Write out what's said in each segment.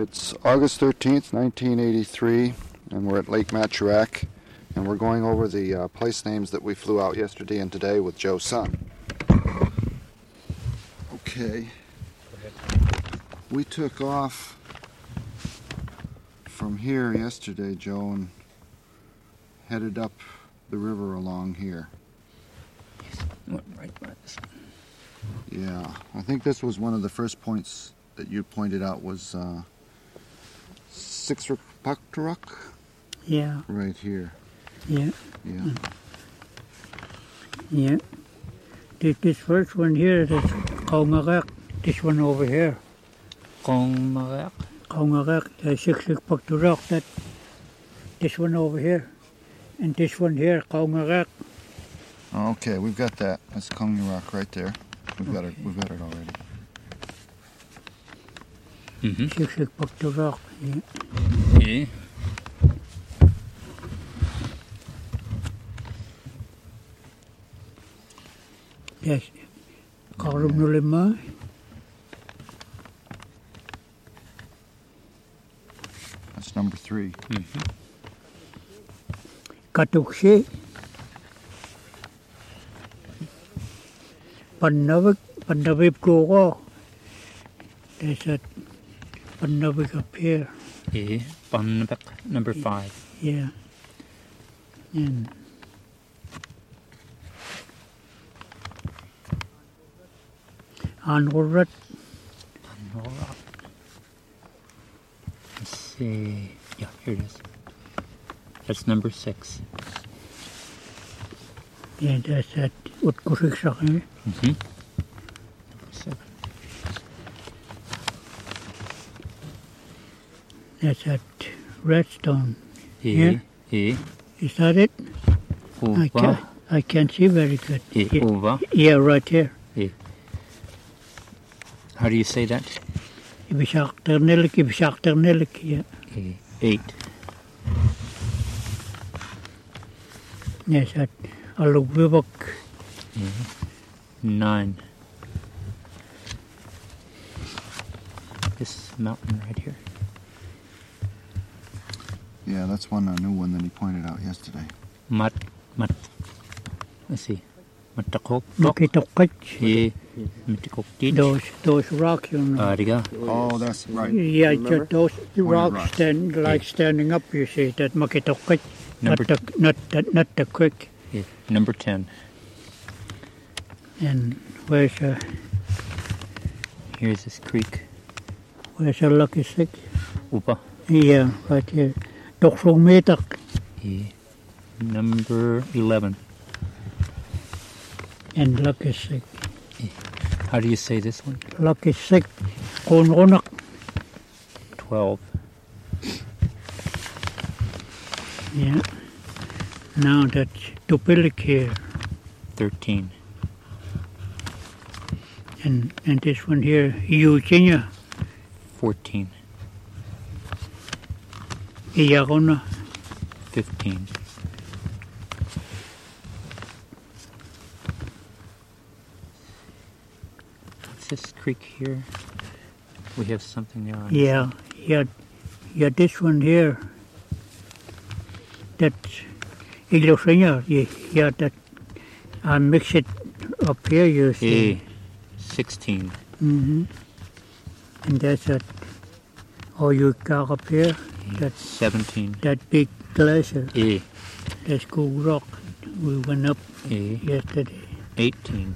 It's August 13th, 1983, and we're at Lake Matchuac, and we're going over the place names that we flew out yesterday and today with Joe Sun. Okay. We took off from here yesterday, Joe, and headed up the river along here. Right by this. Yeah, I think this was one of the first points that you pointed out was Sixrupakturuk? Yeah. Right here. Yeah. Yeah. Yeah. This first one here, that's Kaungarak. This one over here. Kaungarak. Kaungarak, Sixrupakturuk, this one over here. And this one here, Kaungarak. Okay, we've got that. That's Kaungarak right there. We've got it already. Sixrupakturuk, yeah. Yeah. Yes. Karumnulima. That's number 3. Katukshi. Pandavip Gogo. There's a Pandavik up here. Yeah. Pandavik, number 5. Yeah. And Anurrat. Let's see. Yeah, here it is. That's number 6. Yeah, that's at Utkushikshak. Number 7. That's at Redstone. Yeah. Yeah. Is that it? Uva. I can't see very good. Yeah. Uva. Yeah, right here. Yeah. How do you say that? Ibishakternelik, yeah. 8. Yes, at Alugvivok. 9. This mountain right here. Yeah, that's a new one that he pointed out yesterday. Let's see. Matakok. Makitokach. Yeah. Matakok. Those rocks, you know. Ariga. Oh, that's right. Yeah, those rocks rocks. standing up, you see, that Makitokach. Not the creek. Yeah. Number 10. And where's Here's this creek. a Lucky Stick? Upa. Yeah, right here. Dokrometak. Yeah. Number 11. And Lucky Stick. How do you say this one? Lucky Stick. Konronak. 12. Yeah. Now that's Tupilik here. 13. And this one here, Eugenia. 14. Iyagona. 15. What's this creek here? We have something there on Yeah, this one here. That's Ilosenia. Yeah, that I mix it up here, you see. 16. And that's at Oyuka up here. That's 17. that big glacier. That's cool rock. We went up yesterday. 18.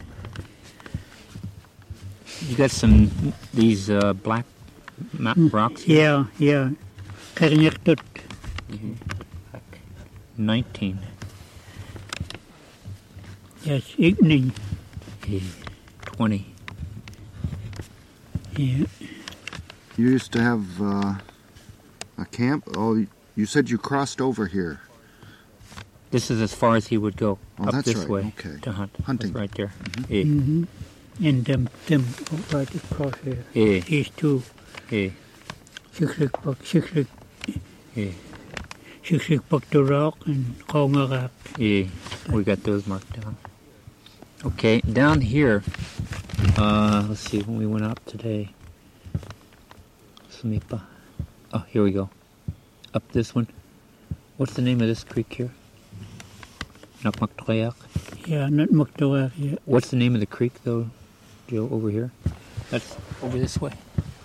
You got these black rocks here? Yeah. Connected. 19. Yes, Igni. 20. Yeah. You used to have a camp? Oh, you said you crossed over here. This is as far as he would go. Oh, up that's this right. way Okay. to hunt. Hunting. That's right there. And them right across here. These two. Sixrupakturuk and Kaungarak. We got those marked down. Okay, down here, let's see, when we went up today, Sumipa. Oh, here we go. Up this one. What's the name of this creek here? Nakmaktoyak. Yeah, not Muktawa. Yeah. What's the name of the creek, though, Joe, over here? That's over this way.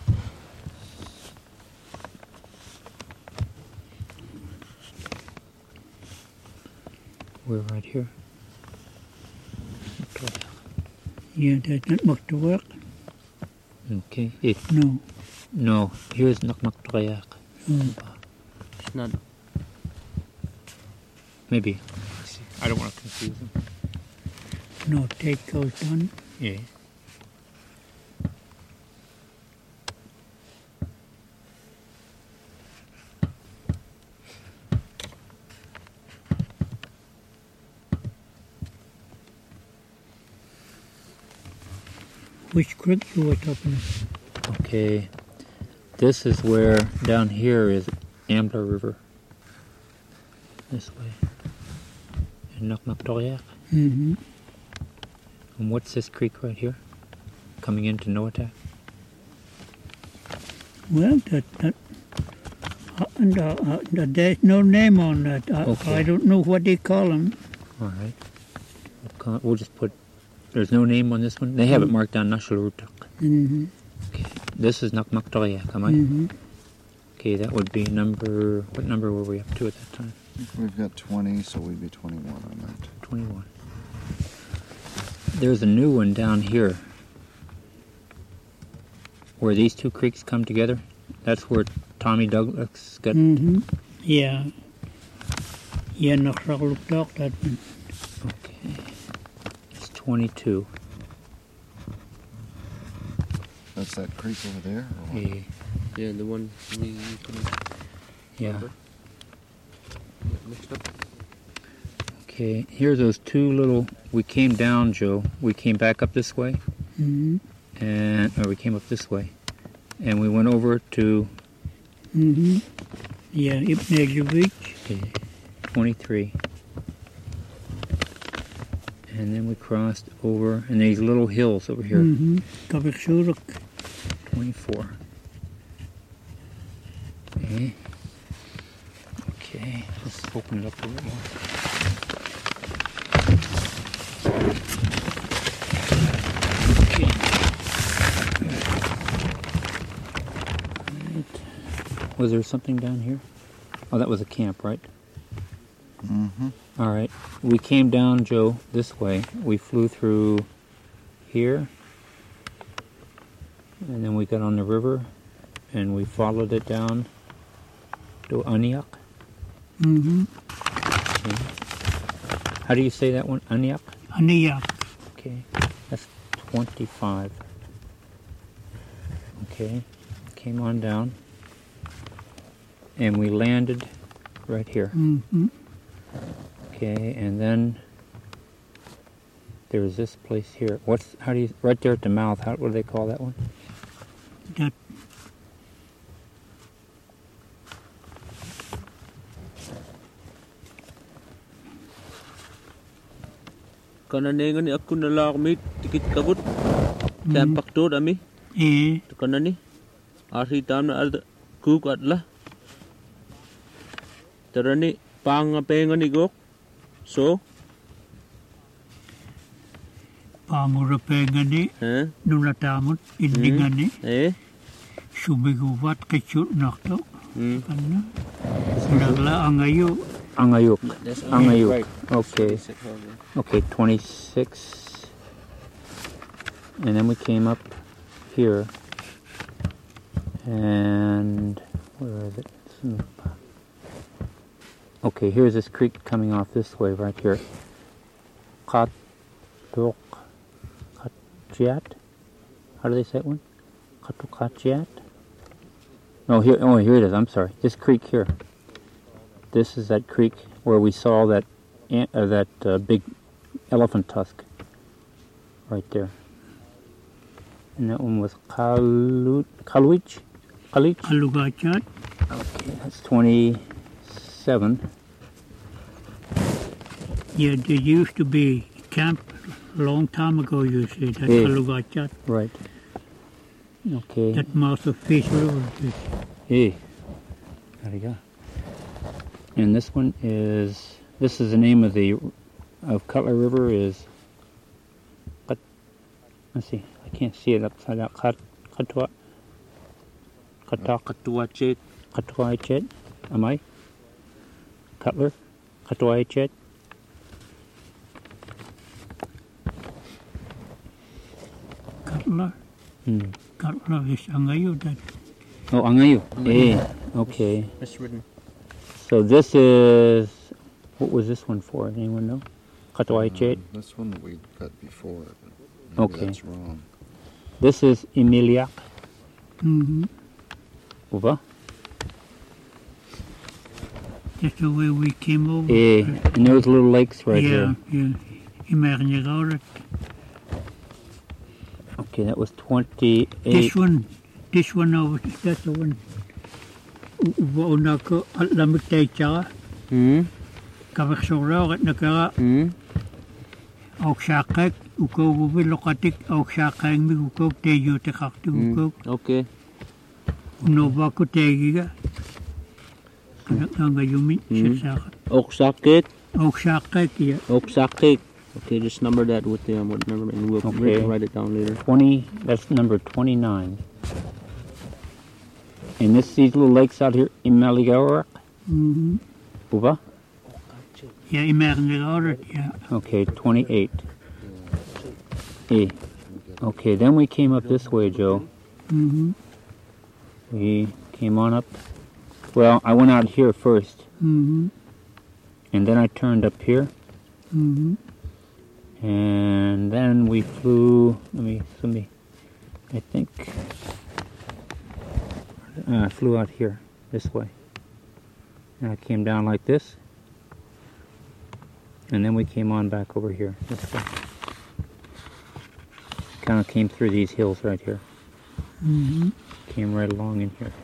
We're right here. Yeah, that's not Muktawa. Okay. No. No, here's Nakmaktoyak. It's not. Maybe. Let's see. I don't want to confuse them. No, take goes down. Yeah. Which creek you were talking about? Okay. This is where, down here is Ambler River. This way. And Nakmaktoyak. Mm-hmm. And what's this creek right here? Coming into Noatak? Well, there's no name on that. Okay. I don't know what they call them. All right. We'll just put, there's no name on this one? They have it marked down Nashalurutak. Mm-hmm. Okay. This is Nakmaktoyak, am I? Mm-hmm. Okay, that would be number, what number were we up to at that time? We've got 20, so we'd be 21 on that. 21. There's a new one down here where these two creeks come together. That's where Tommy Douglas got. Mm-hmm. Yeah. Yeah, Nakraklutak, that one. Okay. It's 22. That's that creek over there? Or what? Yeah. Yeah, the one we couldn't Yeah. get mixed up. Okay. Here are those two little. We came down, Joe. We came back up this way, Mm-hmm. or we came up this way, and we went over to Mm-hmm. Yeah, Ibn Beach. 23. And then we crossed over, and these little hills over here, Mm-hmm. Kabiksuruk. 24. Okay. Okay, let's open it up a little more. Okay. Right. Was there something down here? Oh, that was a camp, right? Mm-hmm. All right. We came down, Joe, this way. We flew through here, and then we got on the river, and we followed it down to Aniak. Mm-hmm. Okay. How do you say that one? Aniak? Aniyak. Okay. That's 25. Okay. Came on down, and we landed right here. Mm-hmm. Okay, and then there's this place here. How do you, right there at the mouth, what do they call that one? That Kananengan ni aku nalakmit tikit kabut. Tampak to dami. eh, Kanani. Arsi tam na alda kuk atla. Terani pangapengan ni gok. So, pangurapengani, nunatamot, indingani, subiguvat kachut nakto. Kanna. Nagla angayo. Angayuk. That's Angayuk. right. Okay. Okay, 26. And then we came up here. And where is it? Okay, here's this creek coming off this way right here. Katukatjiat. How do they say that one? Katukatjiat? No, here it is. I'm sorry. This creek here. This is that creek where we saw that big elephant tusk right there. And that one was Kaluich? Alugachat. Okay, that's 27. Yeah, there used to be camp a long time ago, you see, that Yeah. Alugachat. Right. Okay. That mouth of fish river. Hey. There you go. And this one is, this is the name of Cutler River is, let's see, I can't see it upside down. Katuachet. Katuaichet, am I? Cutler? Katuaichet? Cutler. Cutler is Angayo. That Oh, Angayo. Okay. Miswritten. So this is, what was this one for? Anyone know? Katuaichet? This one we got before. Maybe Okay. That's wrong. This is Emiliac. mm-hmm. Uva? That's the way we came over. And those little lakes right yeah, here. yeah. Imagine Okay, that was 28. This one over, that's the one. Unako lamit tay tsaka. Kabaksorog at nakara. Ook sakek, uko bubi lokatik, ook sakeng mi uko teyo te kakti uko. Okay. Uno bako tegiga. Kananga yumi, sisakat. Oksakit. Ook sakek, yeah. Oksakit. Okay, just number that with the number and we'll Okay. write it down later. 20, that's number 29. And these little lakes out here in Maligarak, Mm-hmm. Uva? Yeah, imagine yeah. Okay, 28. Okay, then we came up this way, Joe. Mm-hmm. We came on up. Well, I went out here first, Mm-hmm. and then I turned up here, Mm-hmm. and then we flew, I think, I flew out here, this way. And I came down like this, and then we came on back over here, this way. Kind of came through these hills right here. Mm-hmm. Came right along in here.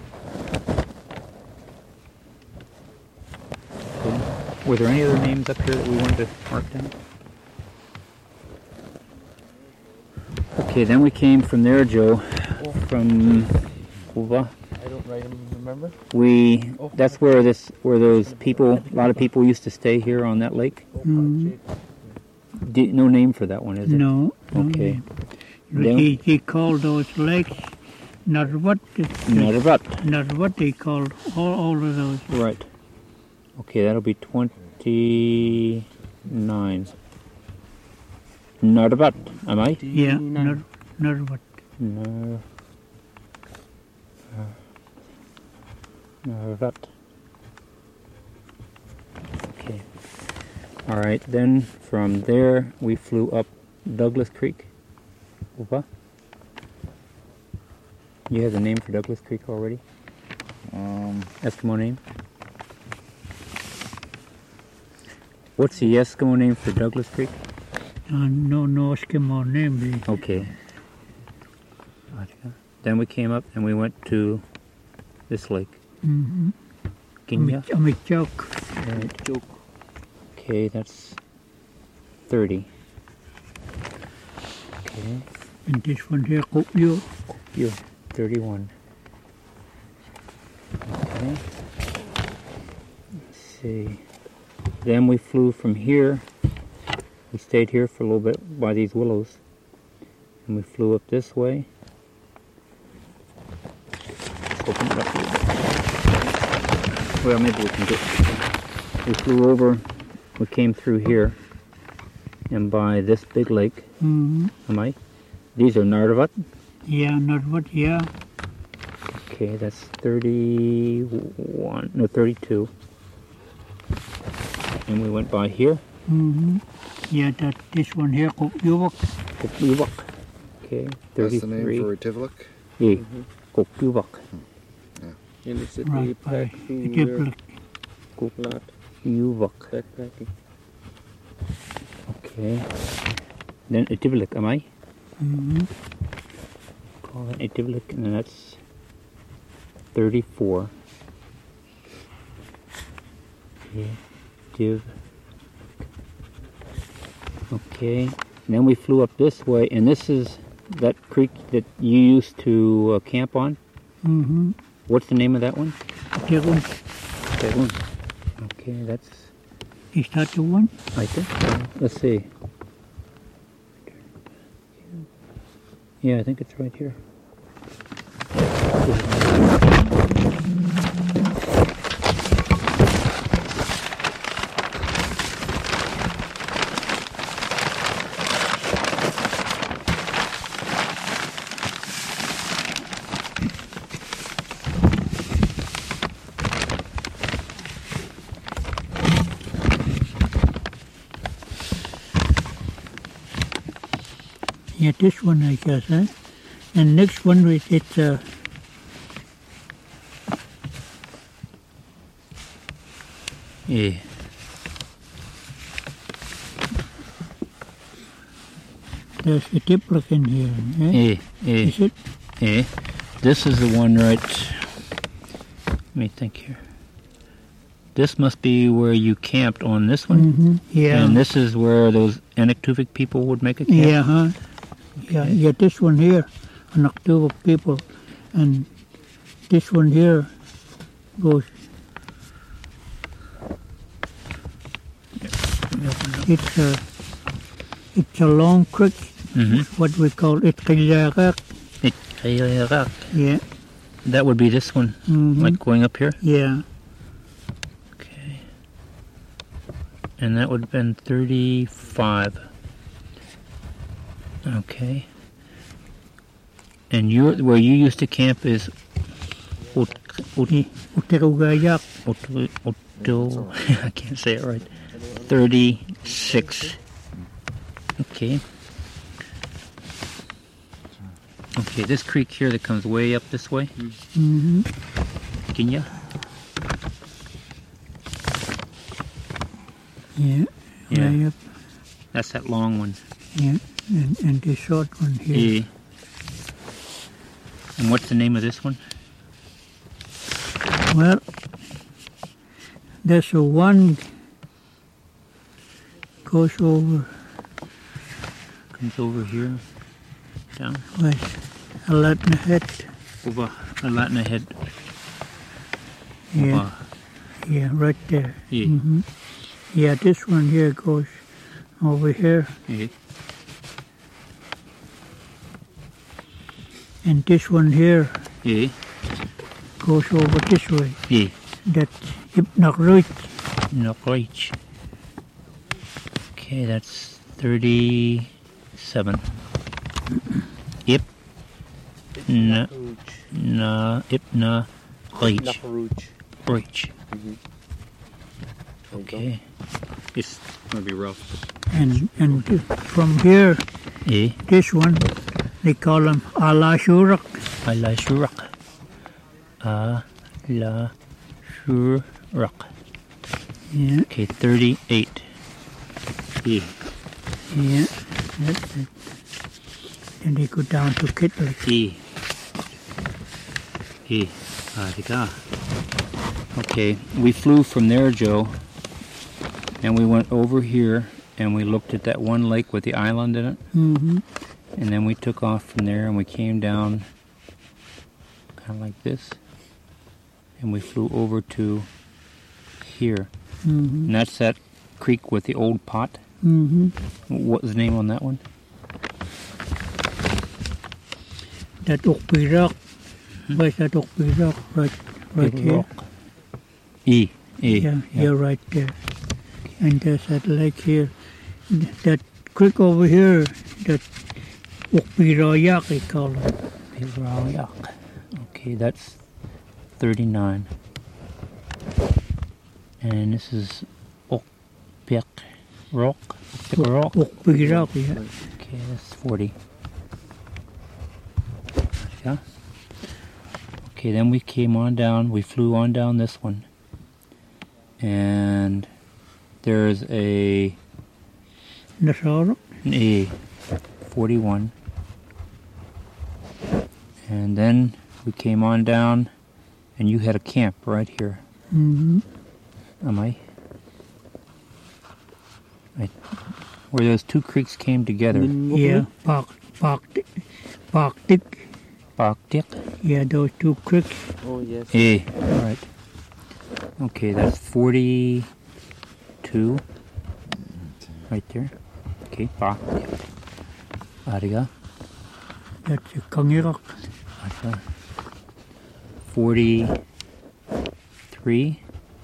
Were there any other names up here that we wanted to mark down? Okay, then we came from there, Joe, from Uva. I don't write them, remember? That's where those people, a lot of people used to stay here on that lake. Mm-hmm. No name for that one, is it? No. Okay. He called those lakes Narvat. Narvat. Narvat they called all of those. Right. Okay, that'll be 29. Narvat, am I? Yeah, Narvat. Narvat. Okay. All right, then from there we flew up Douglas Creek. Uva? You have the name for Douglas Creek already? Eskimo name? What's the Eskimo name for Douglas Creek? No Eskimo name. Okay. Then we came up and we went to this lake. Mm-hmm. Kinya? Amichok. Right. Okay, that's 30. Okay. And this one here, Kopyo. You 31. Okay. Let's see. Then we flew from here. We stayed here for a little bit by these willows. And we flew up this way. Let's open it up a little bit. Well, maybe we can get. We flew over. We came through here. And by this big lake. Mm-hmm. Am I? These are Narvat. Yeah, Narvat, yeah. Okay, that's 31, no, 32. And we went by here. Mm-hmm. Yeah, this one here, Kopyuvok. Kopyuvok. Okay, 33. That's the name for Tivlik? Yeah, Kopyuvok. And it's at Right the by packing Tivlik. Kopyuvok. backpacking. Okay. Then Tivlik, am I? Mm-hmm. Call that Tivlik, and that's 34. Okay, Tiv. Okay, and then we flew up this way, and this is that creek that you used to camp on. Mm-hmm. What's the name of that one? Tegun. That one. Okay, that's, Is that the one? I think so. Let's see. Yeah, I think it's right here. Yeah, this one I guess, eh? And next one is it's Yeah. there's a diplock in here, eh? Is it? This is the one right. Let me think here. This must be where you camped on this one. Mm-hmm. Yeah. And this is where those Anaktuvik people would make a camp? Yeah, huh? Yeah, yeah, this one here, an October people, and this one here goes. It's a long creek. Mm-hmm. What we call it, Kilarak. Yeah. That would be this one, Mm-hmm. like going up here? Yeah. Okay. And that would have been 35. Okay. And where you used to camp is Uterugayak. I can't say it right. 36. Okay. Okay, this creek here that comes way up this way. Mm-hmm. Can you? Yeah. Yeah. Way up. That's that long one. Yeah. And the short one here. Yeah. And what's the name of this one? Well, there's a one goes over Comes over here. Down. with a Latin head. Over a Latin head. Yeah. Over. Yeah, right there. Yeah. Mm-hmm. Yeah, this one here goes over here, Yeah. and this one here Yeah. goes over this way. Yeah. That's Hypnocrite. No reach. Okay, that's 37. Ip. Na. Ipna. Reach. Reach. Okay. It's gonna be rough. And from here, Yeah. this one, they call him Allah Shurak. Ala Shurak. La Shurak. Yeah, Okay, 38. Yeah. yeah, that's it. And they go down to Kitlik. E. E. Okay, we flew from there, Joe, and we went over here and we looked at that one lake with the island in it, Mm-hmm. and then we took off from there and we came down kind of like this, and we flew over to here. Mm-hmm. And that's that creek with the old pot. Mm-hmm. What was the name on that one? That Ukpirak. Where's that Ukpirak? Right here. Rock. E. E. Yeah, yeah, right there. And there's that lake here. That creek over here, that Ukpirayak, they call it. Pirayak. Okay, that's 39. And this is Okpek Rock. Okpek Rock. Ukpirak, yeah. Okay, that's 40. Yeah. Okay, then we came on down. We flew on down this one. And there's a Nasara. 41. And then we came on down, and you had a camp right here. Mm-hmm. Am I? Where those two creeks came together. Yeah, Paktik. Baktik. Yeah, those two creeks. Oh, yes. Eh, right. Okay, that's 42 right there. Okay, pa. Ariga. That's a Kangirak. 43.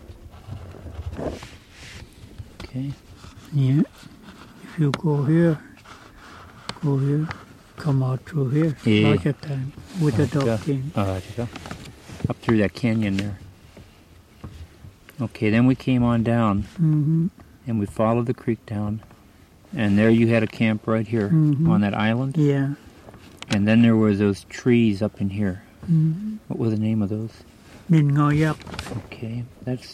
Okay. Yeah. If you go here, come out through here. Yeah. Lots of time with the dog king. Ariga. Up through that canyon there. Okay, then we came on down Mm-hmm. and we followed the creek down. And there you had a camp right here on that island. Yeah. And then there was those trees up in here. Mm-hmm. What was the name of those? Nin Ngoyak. Okay, that's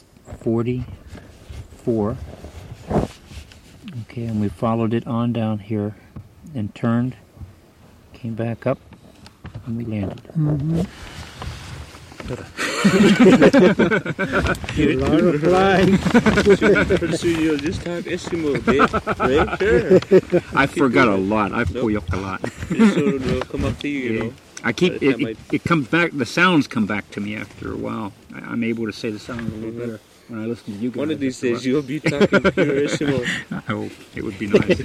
44. Okay, and we followed it on down here and turned, came back up, and we landed. Mm-hmm. A lot of flying. Pretty soon you'll just talk Eskimo, right? Sure. I forgot a lot. I poyok a lot. Pretty soon it'll come up to you, you know. I keep By the time it comes back. The sounds come back to me after a while. I'm able to say the sounds a little better when I listen to you guys. One of these days you'll be talking pure Eskimo. I hope it would be nice.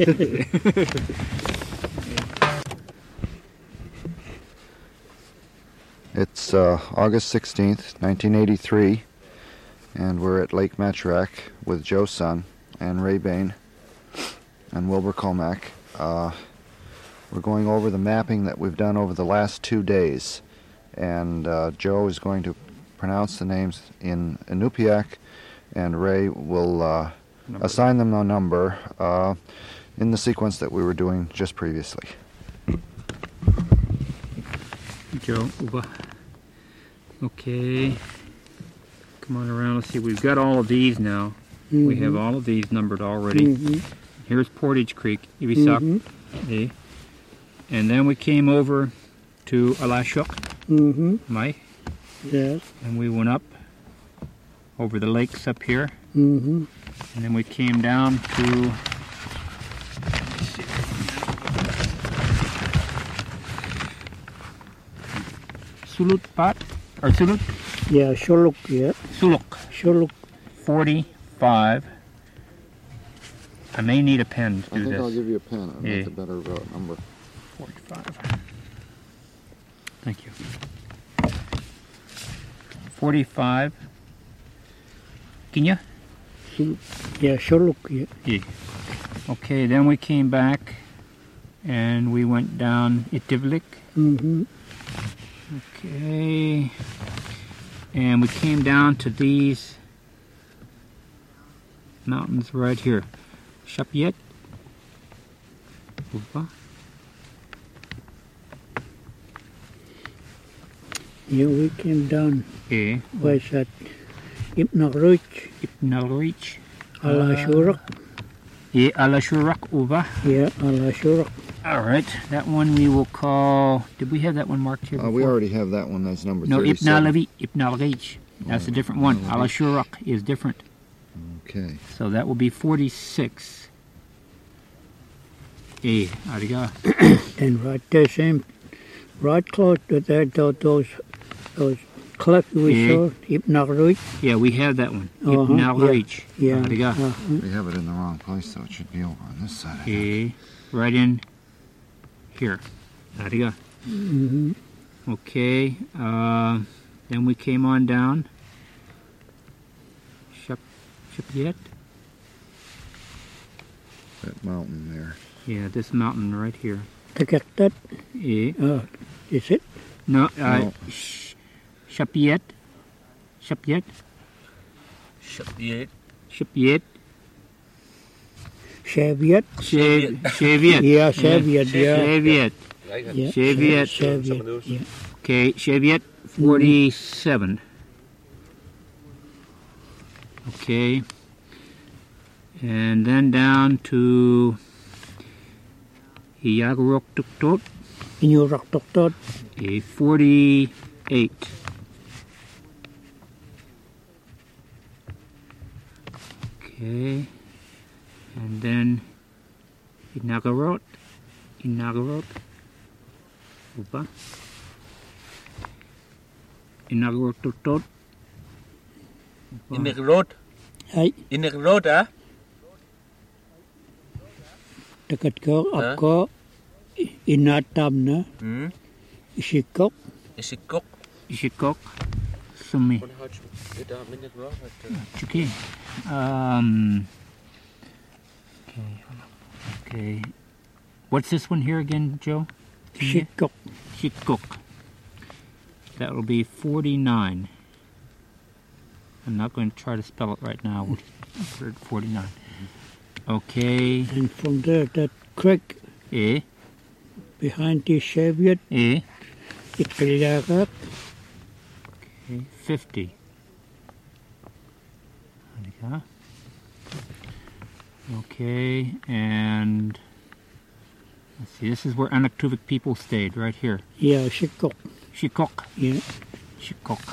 It's August 16th, 1983, and we're at Lake Matruak with Joe Sun and Ray Bain and Wilbur Colmack. We're going over the mapping that we've done over the last 2 days, and Joe is going to pronounce the names in Inupiaq, and Ray will assign them a number in the sequence that we were doing just previously. Joe, Uba. Okay. Come on around. Let's see. We've got all of these now. We have all of these numbered already. Mm-hmm. Here's Portage Creek, Ibisak. Okay. And then we came over to Alashuk, Mm-hmm. Mai, Yes. and we went up over the lakes up here. Mm-hmm. And then we came down to Sulut Pat, or Sulut? Yeah, Sholuk, yeah. Suluk, Sholuk. 45. I may need a pen to I do think this. I'll give you a pen. Yeah. That's a better number. 45. Thank you. 45. Kenya? Yeah, Sholuk, yeah. Yeah. Okay, then we came back and we went down Itivlik. Mm-hmm. Okay. And we came down to these mountains right here. Shapiet. Uba. Yeah, we came down. Eh. Was at Ibnaruch, Ipnalrich. Alashurak. Eh, Alashurak Uba. Yeah, Alashurak. All right, that one we will call. Did we have that one marked here before? We already have that one. That's number No, 37. Ipnalrich. That's a different one. Alashurak is different. Okay. So that will be 46. Eh, ariga. And right there, same, right close to that, those cliffs we Yeah. saw, Ibnaruch. Yeah, we have that one. Uh-huh, Ipnalrich. Yeah. Ariga. We have it in the wrong place, so it should be over on this side. Eh, right in here. Ariga. Mm-hmm. Okay. Then we came on down. Shapiet. That mountain there. Yeah, this mountain right here. Takaktat, Eh. is it? No, No. Shapiet. Shapiet. Shapiet. Shapiet. Shaviet? Shaviet. Yeah, Shaviet, yeah. Shaviet. Yeah, Shaviet. Shaviet, yeah. Okay, Shaviet 47. Okay. And then down to Iagarok Tuktot, In your rock doctor, a 48. Okay. And then Inagarot. Upa. Inagarot Tuktot. Inek road. Ay, Inek road ah. takat ko, ako, inatam na, isikok, Isikok. Ishikok. Sumi. Okay. Okay. What's this one here again, Joe? isikok. Shikok. That will be 49. I'm not going to try to spell it right now. We'll just put it 49. Okay. And from there, that creek Eh? behind the Soviet, Eh? Ikilarak, Okay. 50. Yeah. Okay, and let's see, this is where Anaktuvik people stayed, right here. yeah, isikok, Shikok. yeah. Shikok.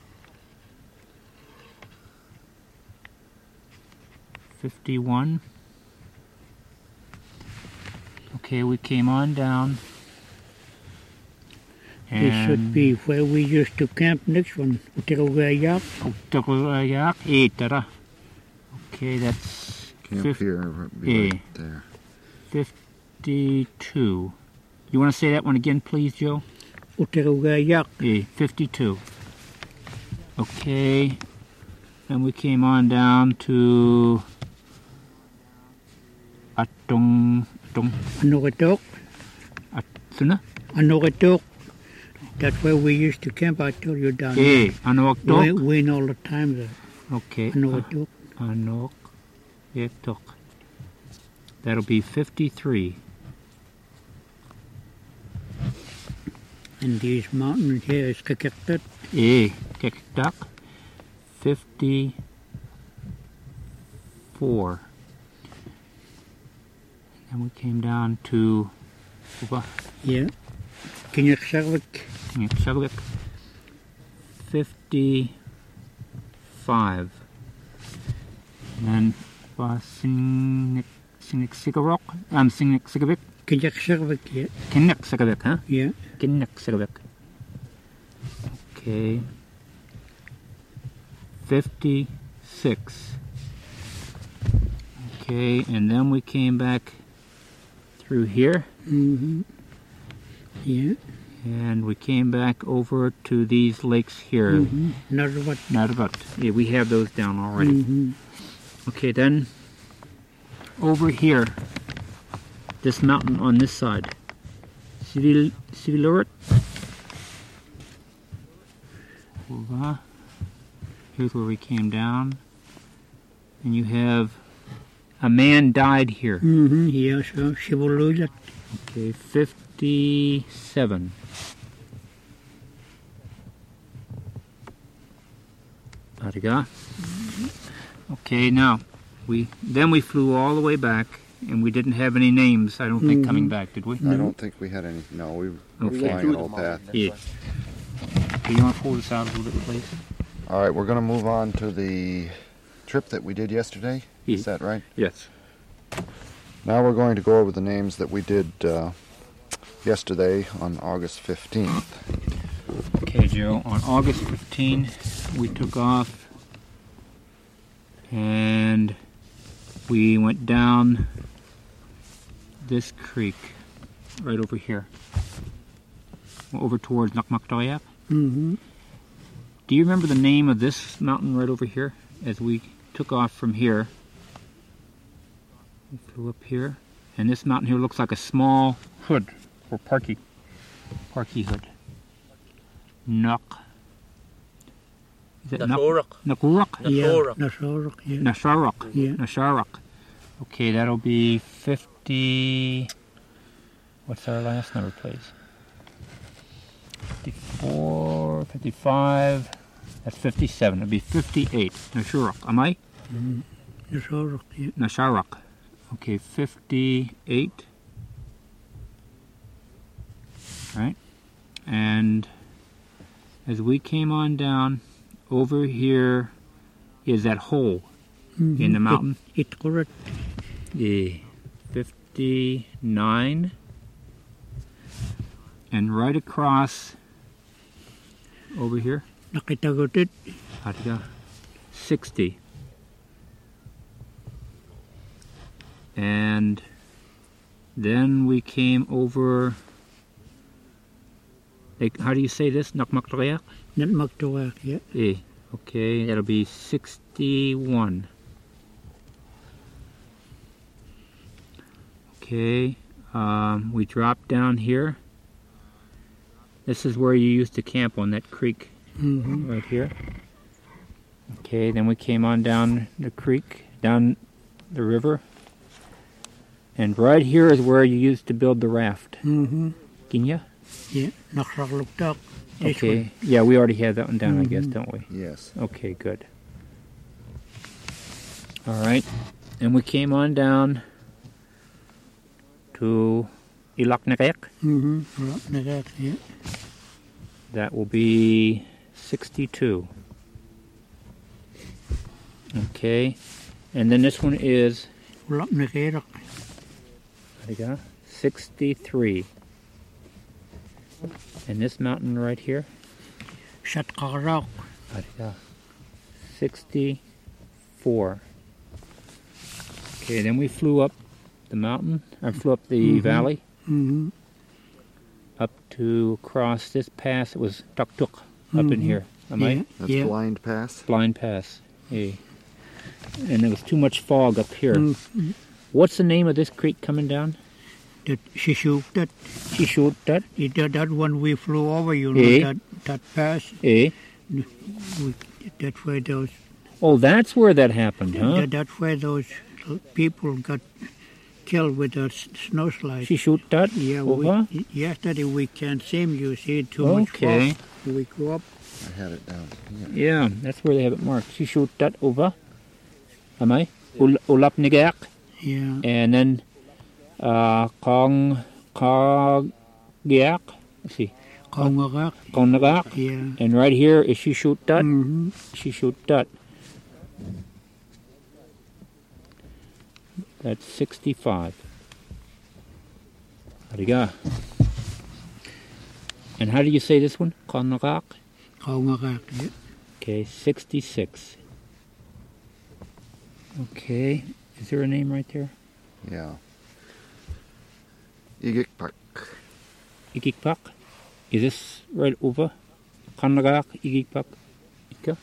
51. Okay, we came on down. This should be where we used to camp next one, Utirogayak. Okay, that's Camp here, be right there. 52. You want to say that one again, please, Joe? Utirogayak. 52. Okay. And we came on down to Anogatok, Atuna. Anogatok. That's where we used to camp, I told you down there. Anoktok. We win all the time there. Okay. Anogatok. Anoktok. That'll be 53. And these mountains here is Kakaktat. Kekdak. 54. And we came down to Yeah. Kinyaksarvik. 55. And then Sinniksigarok. Sinniksigarvik. Kinyaksarvik, yeah. Kinniksigarvik, huh? Yeah. Kinniksigarvik. Okay. 56. Okay, and then we came back through here, Mm-hmm. Yeah. and we came back over to these lakes here. Mm-hmm. Narvat. Narvat. Yeah, we have those down already. Mm-hmm. Okay, then over here, this mountain on this side. Sivilurit. Here's where we came down. And you have a man died here. Mm-hmm. Yeah, so Shivolulat. Okay, 57. Ariga. Okay, now we flew all the way back, and we didn't have any names. I don't think coming back, did we? I don't think we had any. No, we were Okay. flying an old path. Yeah. Okay, you want to pull this out a little bit, please? All right, we're going to move on to the trip that we did yesterday. Is that right? Yes. Now we're going to go over the names that we did yesterday on August 15th. Okay, Joe. On August 15, we took off, and we went down this creek right over here, over towards Nakmaktoyak. Mm-hmm. Do you remember the name of this mountain right over here? As we took off from here, we flew up here, and this mountain here looks like a small hood or parky hood. Nak. Is it Nasorak. Nakurak? Yeah. Nasorak. Nasorak, yeah. Nasharak. Yeah. Nasharak. Okay, that'll be 50. What's our last number, please? 54, 55. That's 57. It'll be 58. Nasharak. Am I? Mm-hmm. Nasorak, yeah. Nasharak. Okay, 58. Right? And as we came on down, over here is that hole Mm-hmm. in the mountain. It's correct. Yeah. 59. And right across over here, Nakitagotit. Ariga, 60. And then we came over, like, how do you say this? Nakmaktoyak? Net Maktoak, yeah. Eh, okay, that'll be 61. Okay, we dropped down here. This is where you used to camp on that creek right here. Okay, then we came on down the creek, down the river. And right here is where you used to build the raft. Ginya? Yeah, Nakragluktak. Okay, yeah, we already had that one down, I guess, don't we? Yes. Okay, good. All right, and we came on down to Ilaknakek. Yeah. That will be 62. Okay, and then this one is 63. And this mountain right here, Shatkarak. 64. Okay, then we flew up the mountain, I flew up the valley, up to cross this pass. It was Tuktuk up in here. Am I? That's Blind Pass. Blind Pass. Yeah. And there was too much fog up here. What's the name of this creek coming down? That Shishuk, that Shishut. that one we flew over, you know, that pass. Eh? That's where those. Oh, that's where that happened, huh? That's where those people got killed with a snowslide. Shishut. Yeah, yesterday we can't see him. You see too much fog. We go up. I had it down. Yeah, that's where they have it marked. Shishut over. Am I? Ulap Nigak. Yeah. And then Kong Giak. Let's see. Kongarak. Konagak. Yeah. And right here is Shishut. Shishut. That's 65. Ariga. And how do you say this one? Konagak? Kongarak, yeah. Okay, 66. Okay, is there a name right there? Yeah. Igikpak. Igikpak? Is this right over? Konagak, Igikpak? Ika?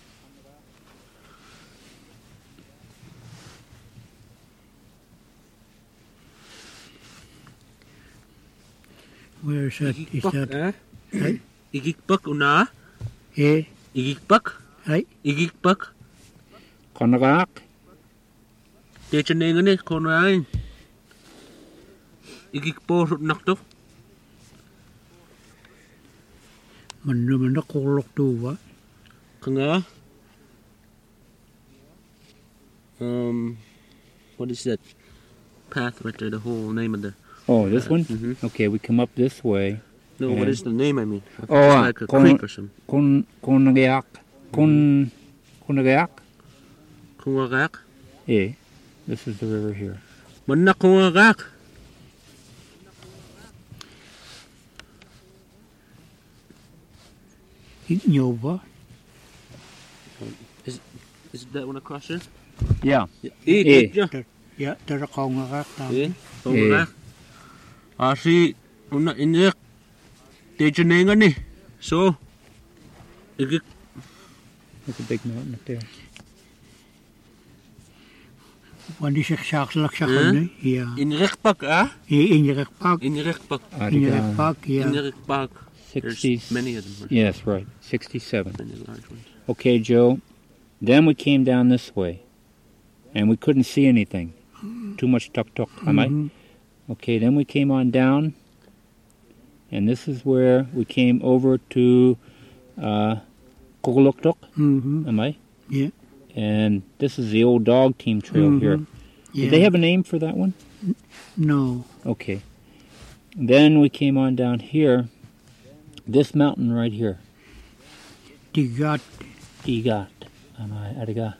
Where is that? Is that? Hey? Igikpak una. Hey? Igikpak. Hey? Igikpak. Konagak? Teacher ni konain. Igikpo nakto. Mình nó cô lộc đu quá. Kanga. What is that path right there? The whole name of the. Oh, this one? Mhm. Okay, we come up this way. No, what is the name? I mean, it's Oh, like a creek or something. Konagak? Konagak? Kungagak. Yeah, this is the river here. Manak kungagak. Ít nhiều quá. Is that one across here? Yeah. Yeah. Dạ, đó là Kongarak tao. Yeah. Kungagak. Si una injek. Teacher ni. So. Igik. There's a big mountain up there. Want die zich zacht laksagen, ja. Injek pak ah. In je pak. Injek pak. In je pak, ja. Injek pak. 60. There's many of them. Yes, right. 67. Many large ones. Okay, Joe. Then we came down this way, and we couldn't see anything. Too much tuk-tuk. Am I? Okay, then we came on down, and this is where we came over to Kukuluktuk. Am I? Yeah. And this is the old dog team trail here. Yeah. Did they have a name for that one? No. Okay. Then we came on down here, this mountain right here. Digat. Igat. Am I? Adiga.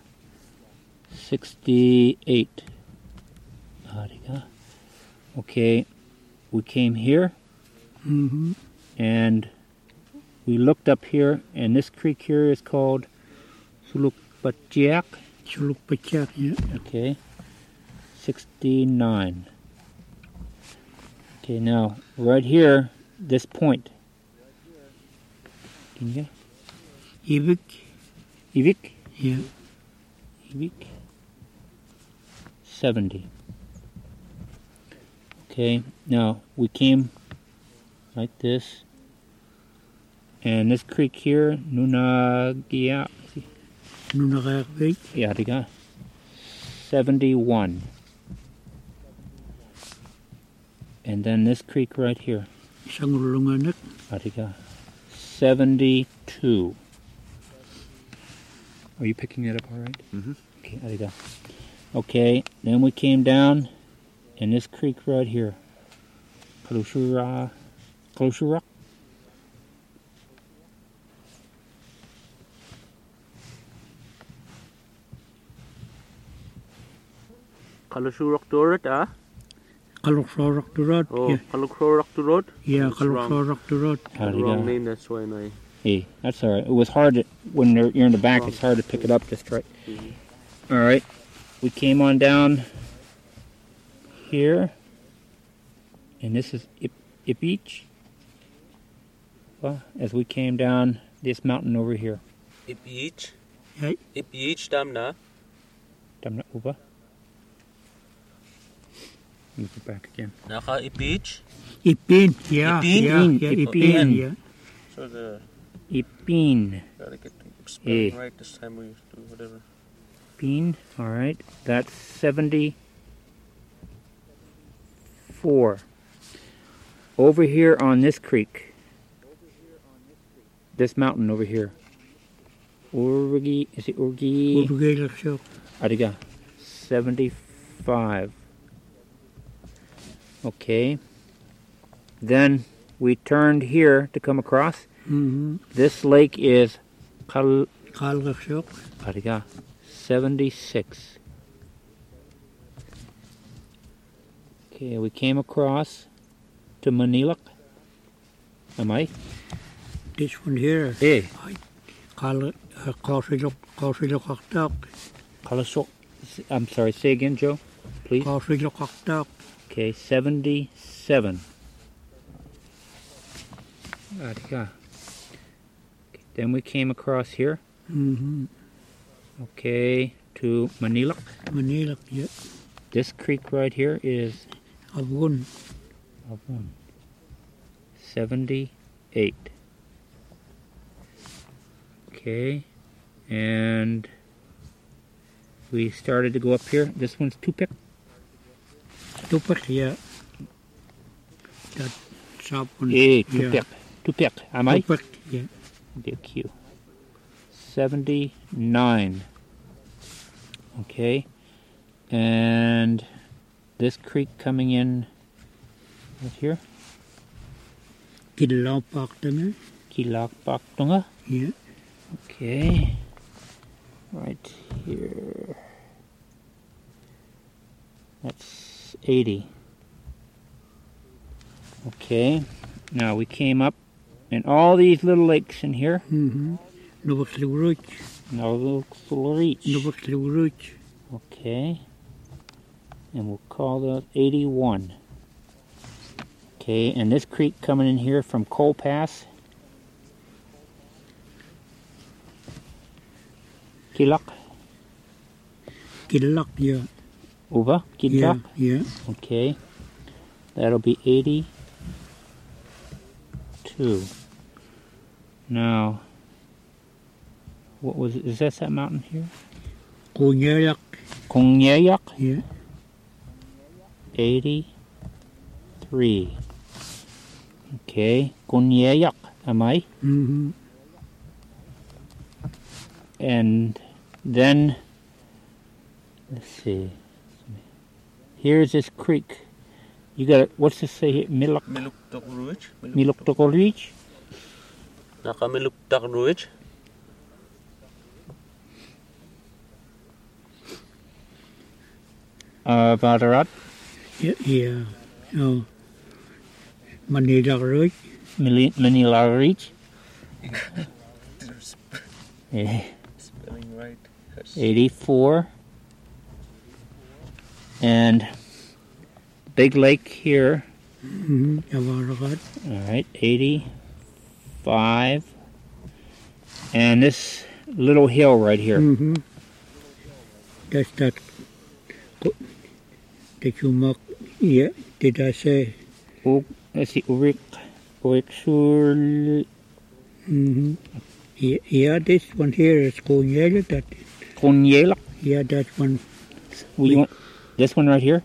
68. Adiga. Okay. We came here, and we looked up here, and this creek here is called Pachiak. Suluk Pachak, yeah. Okay. 69. Okay, now, right here, this point. Can you get Ibik, Ivik? yeah. Ivik. 70. Okay, now, we came like this. And this creek here, Nunagia, Nunagakvik, Yadiga, 71. And then this creek right here, Sangulunganak, Yadiga, 72. Are you picking that up all right? Mm-hmm. Okay, Yadiga. Okay, then we came down, and this creek right here, Kalushurak. Kalushurak Turret, ah? Kaluksorak Turot, Oh, yeah. Kalushurak Turret? Yeah, That's wrong. Kaluksorak Turot. Wrong name, that's why I... Hey, that's all right. It was hard to, when you're in the back, it's hard to pick it up just right. All right, we came on down here, and this is Ipich. Well, as we came down this mountain over here. Ipich? Hey. Ipich, Damna? Damna Uba. Let me go back again. Naka Ipich? Ipin, yeah. Ipin? Yeah, yeah, Ipin. Ipin, yeah. So the... Ipin. Gotta get the spelling Eh. right this time we do whatever. Ipin. All right, that's 74. Over here on this creek. This mountain over here. Urgi, is it Urgi? Urgelakshok. Adiga. 75. Okay. Then we turned here to come across. Mm-hmm. This lake is Kalgakshok. Adiga. 76. Okay, we came across to Manilak. Am I? This one here. Hey. Kausilok Aktak. Kalasok. I'm sorry, say again, Joe, please. Kausilok Aktak. Okay, 77. Adiga. Okay, then we came across here. Mm-hmm. Okay, to Manilak. Manila, yeah. This creek right here is Avun. 78. Okay, and we started to go up here. This one's Tupik. Tupak, yeah. That sharp one. Hey, yeah. Tupik. Tupik, am I? Tupak, yeah. Big Q. 79. Okay, and this creek coming in right here. Kidlapak tanga. Kilakpak Tunga. Yeah. Okay, right here. That's 80. Okay, now we came up, and all these little lakes in here. Mm-hmm. Novakluruch. Now we'll reach. Novakluruch. Okay, and we'll call those 81. Okay, and this creek coming in here from Coal Pass. Kilak. Kidlak, yeah. Uva. Kilak. Yeah, yeah. Okay, that'll be 82. Now, what was it? Is that mountain here? Kunyayak. Kongyayak, Yeah. 83. Okay, Kongyayak, am I? Mm-hmm. And then, let's see. Here's this creek. You got what's this say here? Miluktak Ruich? Miluktokolrich? Naka Miluktak Ruich? Vadarat? Yeah, yeah. Oh. Manila Road. Manila Reach? Yeah. Spelling right. 84. And big lake here. Javaragat. All right, 85. And this little hill right here. That's that you mark. Yeah, did I say? Let's see, Urikshul. Yeah, this one here is Konyela. That. Konyela. Yeah, that one. This one right here?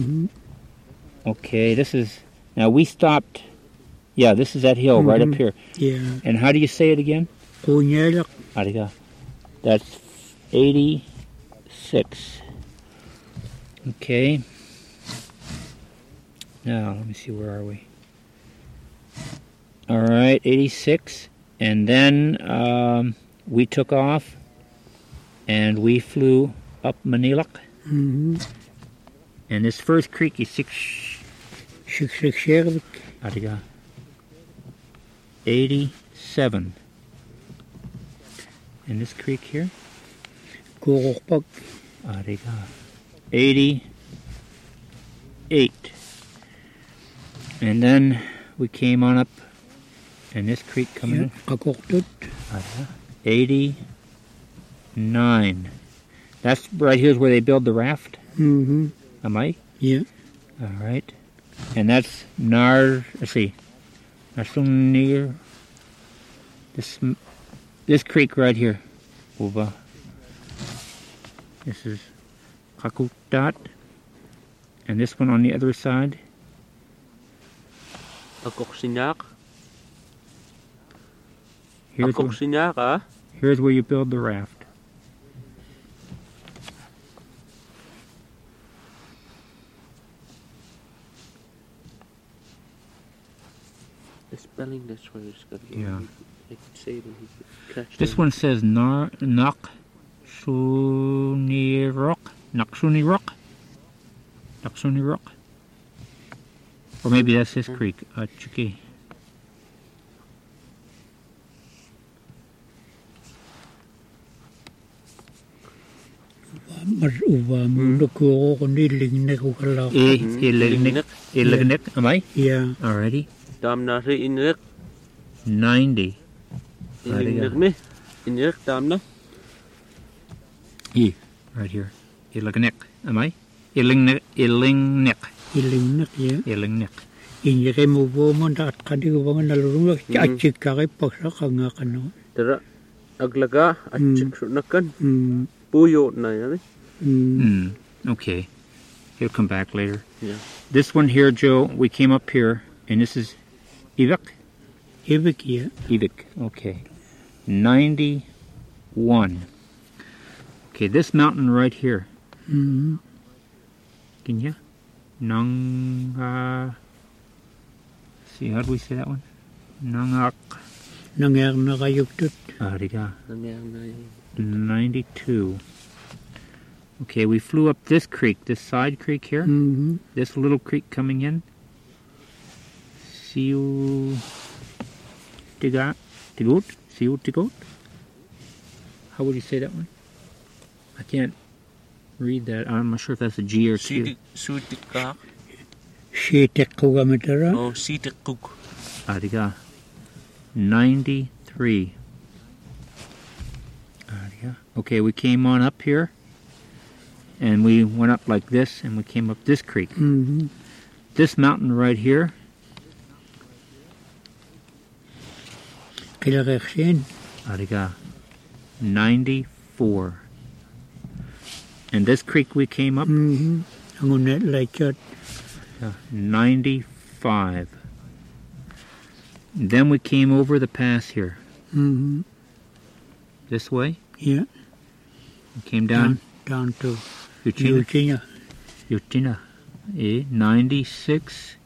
Okay, this is... Now we stopped... Yeah, this is that hill right up here. Yeah. And how do you say it again? Konyela. Ariga. That's 86. Okay. Now, let me see, where are we? All right, 86. And then we took off and we flew up Manilak. And this first creek is 667. Ariga. 87. And this creek here? Korokpak. Ariga. 88. And then we came on up, and this creek coming in. Kakoktot. 89. That's right here's where they build the raft. Am I? Yeah. All right. And that's let's see. Nasunir. This creek right here. Over. This is Kakutat. And this one on the other side. Akoksinyak. Here's where you build the raft. The spelling, that's where it's going to be. Yeah. I could say it and he could catch This them. one says Naksunirok. Naksunirok. Naksunirok. Or maybe that's his creek. Chiki. Illignik. Am I? Yeah. Alrighty. Damna ri inrik. 90. Inrik me. Inrik damna. Right here. Illignik. Am I? Illingnik. Ilingnak, yeah. Illingnik. Injere mo bo mo dat kadi ko bang nalurung achik kare paksa kanga kano. Tara aglaga achik sunakan. Puyo na yan. Okay. He'll come back later. Yeah. This one here, Joe, we came up here, and this is Ivik? Ivik, yeah. Ivik, okay. 91. Okay, this mountain right here. Can you? See, how do we say that one? Nangak. Nangyar na kayugtut. Ariga. 92. Okay, we flew up this creek, this side creek here. This little creek coming in. Siu Tigot? Siu Tigot? How would you say that one? I can't read that. I'm not sure if that's a G or Q. Sutikak. Shetek kugametara. Oh, sitikuk. Ariga. 93. Ariga. Okay, we came on up here. And we went up like this, and we came up this creek. This mountain right here. Ariga. 94. And this creek we came up. 95. Then we came over the pass here. This way. Yeah. We came down to Yuchina. 96.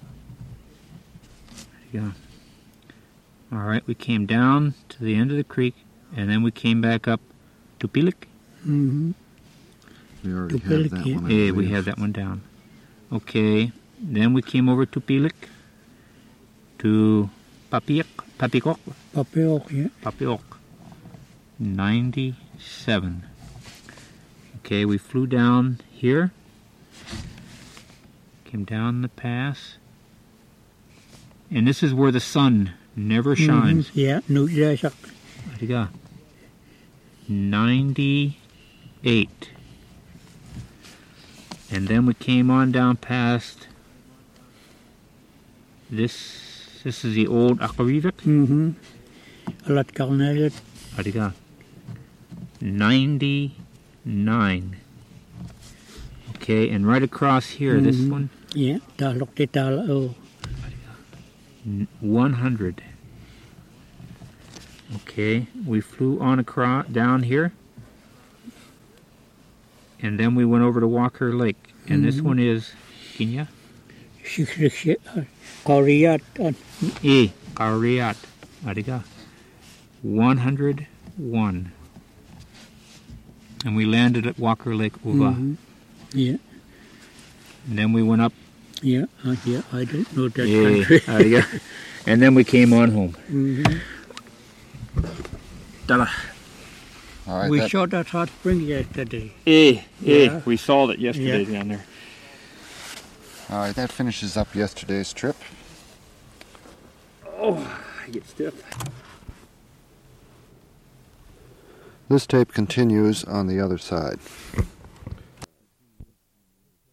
Yeah. All right, we came down to the end of the creek, and then we came back up to Pilik. We already have that one. Yeah, we have that one down. Okay, then we came over to Pilik, to Papikok. Papiok, yeah. Papiok. 97. Okay, we flew down here. Came down the pass. And this is where the sun never shines. Yeah, no, there's a 98. And then we came on down past this. This is the old Akavivik. Alat Karnalet. 99. Okay, and right across here, this one. Yeah, Talok de Tal, oh. 100. Okay, we flew on across down here, and then we went over to Walker Lake, and this one is Kenya. Koreat. Kariat. Adiga. 101. And we landed at Walker Lake Uva. Yeah. And then we went up. Yeah, I don't know that country. Adiga. And then we came on home. Dala. All right, We saw that hot spring yesterday. We saw it yesterday down there. all right, that finishes up yesterday's trip. Oh, I get stiff. This tape continues on the other side.